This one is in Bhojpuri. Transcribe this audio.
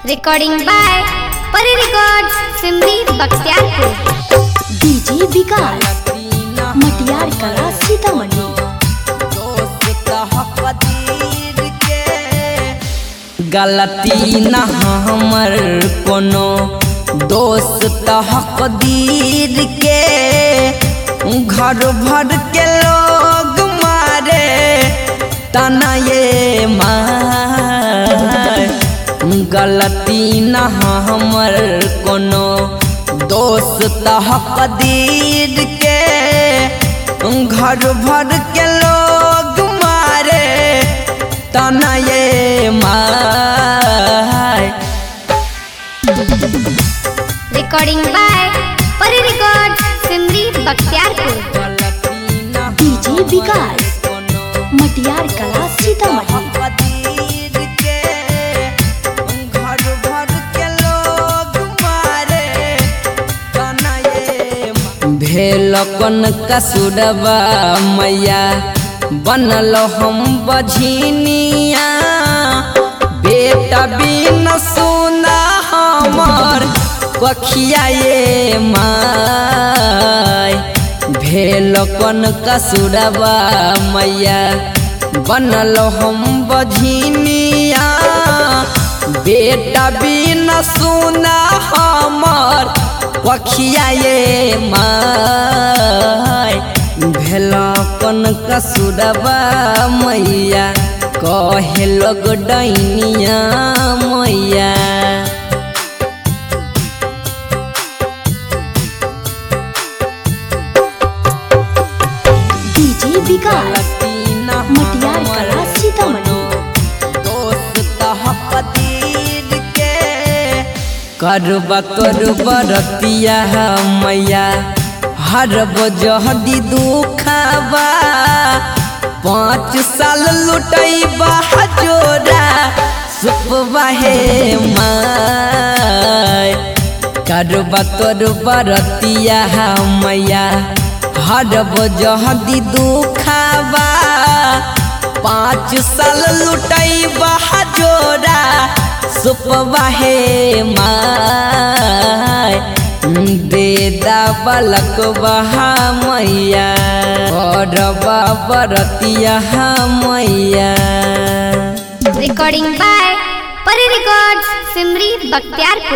Recording by Pari records Simri Bakhtiyarpur. DJ Vikas Matiyar Kala Sitamarhi. गलती न हमर कोनो दोस्त हकदीर के, घर भर के लोग मारे तना ये मार। गलती न हमर कोनो दोस्त हकदीर के, घर भर के लोग मारे तना ये मार। Recording by Pari records Simri Bakhtiyarpur. DJ Vikas Matiyar Kala Sitamarhi. भेलकन कसुरबा मैया बनल हम बझिनिया, बेटा बिन सुना हमर कखिया ये माय। भेलकन कसुरबा मैया बनल हम बझिनिया, बेटा बिन सुना हमर कखिया ये माय। भेलकन कसुरबा मैया कहे लोग डैनिया मैया। डीजे विकास मटियार कला सीतामढ़ी। करबा करबा रतिया मैया हर बजहदी दुखबा, 5 साल लुटैबा जोरा सुपबा हे माय। करबा करबा रतिया मैया हर बजहदी दुखबा, 5 साल लुटैबा जोरा सुपबा हे माय। बेदा बलक बहा मैया और बरतिया मैया। Recording by Pari records Simri Bakhtiyarpur.